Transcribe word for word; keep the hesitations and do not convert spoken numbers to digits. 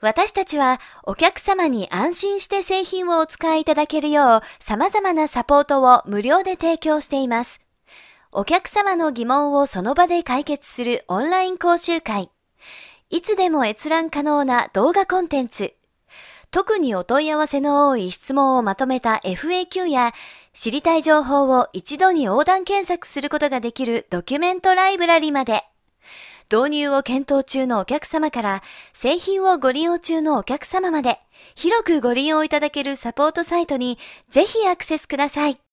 私たちはお客様に安心して製品をお使いいただけるよう様々なサポートを無料で提供しています。お客様の疑問をその場で解決するオンライン講習会、いつでも閲覧可能な動画コンテンツ、特にお問い合わせの多い質問をまとめた エフエーキュー や知りたい情報を一度に横断検索することができるドキュメントライブラリまで、導入を検討中のお客様から製品をご利用中のお客様まで広くご利用いただけるサポートサイトにぜひアクセスください。